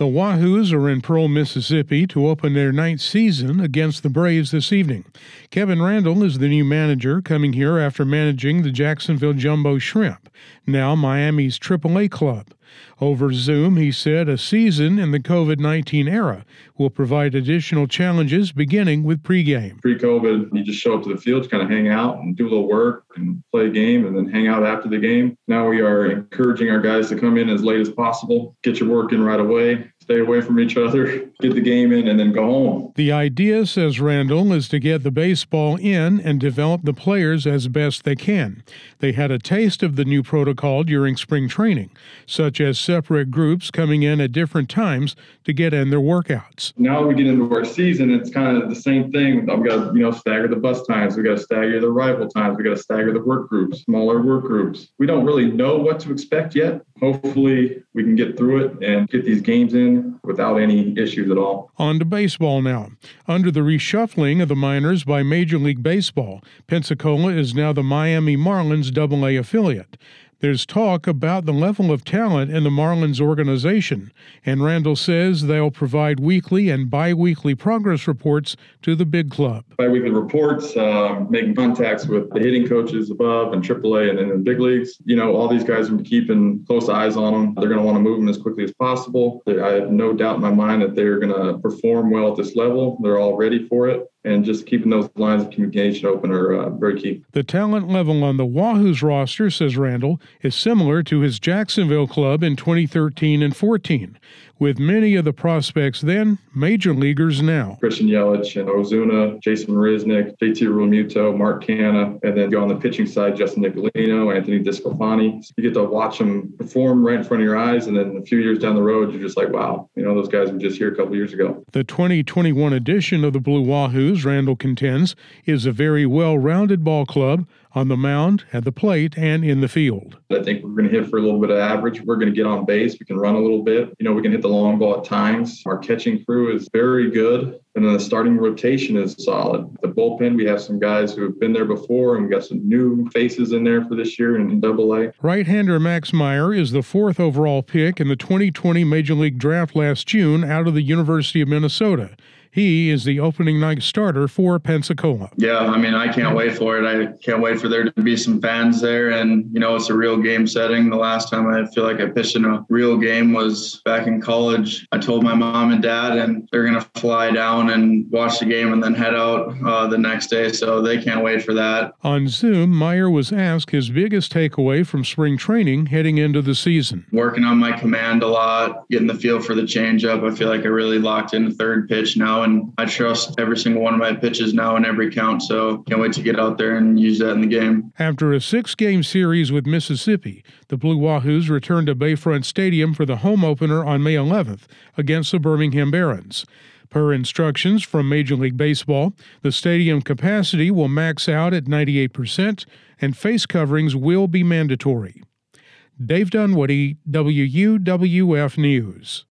The Wahoos are in Pearl, Mississippi to open their ninth season against the Braves this evening. Kevin Randall is the new manager, coming here after managing the Jacksonville Jumbo Shrimp, now Miami's AAA club. Over Zoom, he said a season in the COVID-19 era will provide additional challenges, beginning with pregame. Pre-COVID, you just show up to the field, kind of hang out and do a little work and play a game and then hang out after the game. Now we are encouraging our guys to come in as late as possible, get your work in right away, stay away from each other, get the game in, and then go home. The idea, says Randall, is to get the baseball in and develop the players as best they can. They had a taste of the new protocol during spring training, such as separate groups coming in at different times to get in their workouts. Now we get into our season, it's kind of the same thing. I've got to, stagger the bus times. We got to stagger the arrival times. We got to stagger the work groups, smaller work groups. We don't really know what to expect yet. Hopefully we can get through it and get these games in without any issues at all. On to baseball now. Under the reshuffling of the minors by Major League Baseball, Pensacola is now the Miami Marlins AA affiliate. There's talk about the level of talent in the Marlins organization, and Randall says they'll provide weekly and bi-weekly progress reports to the big club. Bi-weekly reports, making contacts with the hitting coaches above and AAA and in the big leagues. All these guys are keeping close eyes on them. They're going to want to move them as quickly as possible. I have no doubt in my mind that they're going to perform well at this level. They're all ready for it. And just keeping those lines of communication open are very key. The talent level on the Wahoos roster, says Randall, is similar to his Jacksonville club in 2013 and 14, with many of the prospects then major leaguers now. Christian Yelich and Ozuna, Jason Marisnick, JT Realmuto, Mark Canha, and then go on the pitching side, Justin Nicolino, Anthony DeSclafani. You get to watch them perform right in front of your eyes, and then a few years down the road, you're just like, wow, those guys were just here a couple years ago. The 2021 edition of the Blue Wahoos, Randall contends, is a very well-rounded ball club on the mound, at the plate, and in the field. I think we're going to hit for a little bit of average. We're going to get on base. We can run a little bit. We can hit the long ball at times. Our catching crew is very good. And then the starting rotation is solid. The bullpen, we have some guys who have been there before, and we got some new faces in there for this year in AA. Right-hander Max Meyer is the 4th overall pick in the 2020 Major League Draft last June out of the University of Minnesota. He is the opening night starter for Pensacola. Yeah, I can't wait for it. I can't wait for there to be some fans there. And, it's a real game setting. The last time I feel like I pitched in a real game was back in college. I told my mom and dad, and they're going to fly down and watch the game and then head out the next day. So they can't wait for that. On Zoom, Meyer was asked his biggest takeaway from spring training heading into the season. Working on my command a lot, getting the feel for the changeup. I feel like I really locked in the third pitch now. And I trust every single one of my pitches now in every count, so can't wait to get out there and use that in the game. After a 6-game series with Mississippi, the Blue Wahoos returned to Bayfront Stadium for the home opener on May 11th against the Birmingham Barons. Per instructions from Major League Baseball, the stadium capacity will max out at 98%, and face coverings will be mandatory. Dave Dunwoody, WUWF News.